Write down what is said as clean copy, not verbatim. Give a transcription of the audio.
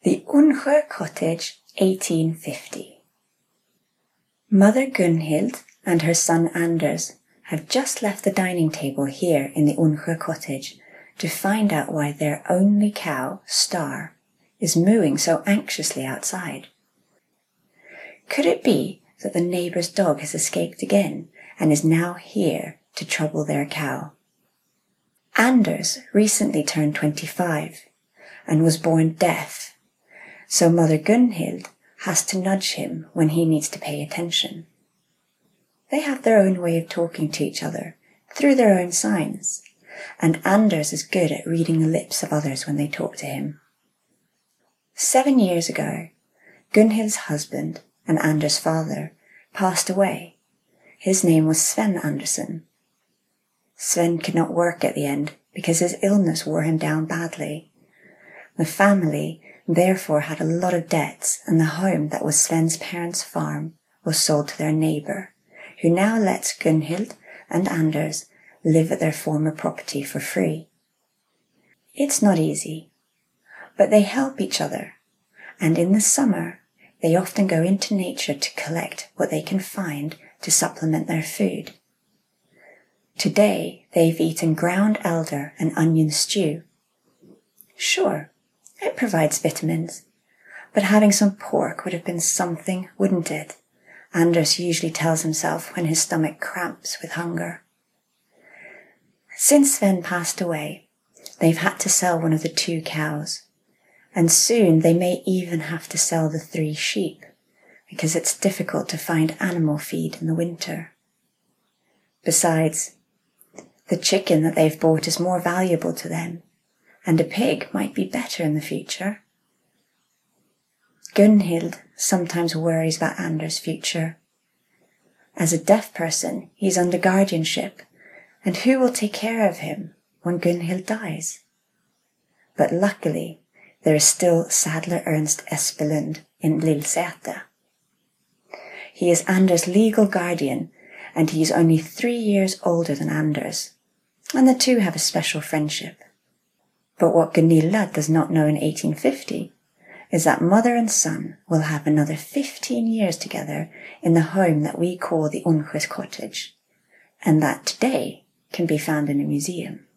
The Unsjö Cottage, 1850. Mother Gunhild and her son Anders have just left the dining table here in the Unsjö Cottage to find out why their only cow, Star, is mooing so anxiously outside. Could it be that the neighbour's dog has escaped again and is now here to trouble their cow? Anders recently turned 25 and was born deaf, so Mother Gunhild has to nudge him when he needs to pay attention. They have their own way of talking to each other through their own signs, and Anders is good at reading the lips of others when they talk to him. 7 years ago, Gunhild's husband and Anders' father passed away. His name was Sven Andersson. Sven could not work at the end because his illness wore him down badly. The family therefore had a lot of debts, and the home that was Sven's parents' farm was sold to their neighbour, who now lets Gunhild and Anders live at their former property for free. It's not easy, but they help each other, and in the summer they often go into nature to collect what they can find to supplement their food. Today they've eaten ground elder and onion stew. Sure, it provides vitamins, but having some pork would have been something, wouldn't it? Anders usually tells himself when his stomach cramps with hunger. Since Sven passed away, they've had to sell one of the 2 cows, and soon they may even have to sell the 3 sheep, because it's difficult to find animal feed in the winter. Besides, the chicken that they've bought is more valuable to them, and a pig might be better in the future. Gunhild sometimes worries about Anders' future. As a deaf person, he's under guardianship, and who will take care of him when Gunhild dies? But luckily, there is still Saddler Ernst Espelund in Lillsäter. He is Anders' legal guardian, and he is only 3 years older than Anders, and the two have a special friendship. But what Gunilla does not know in 1850 is that mother and son will have another 15 years together in the home that we call the Unsjö Cottage, and that today can be found in a museum.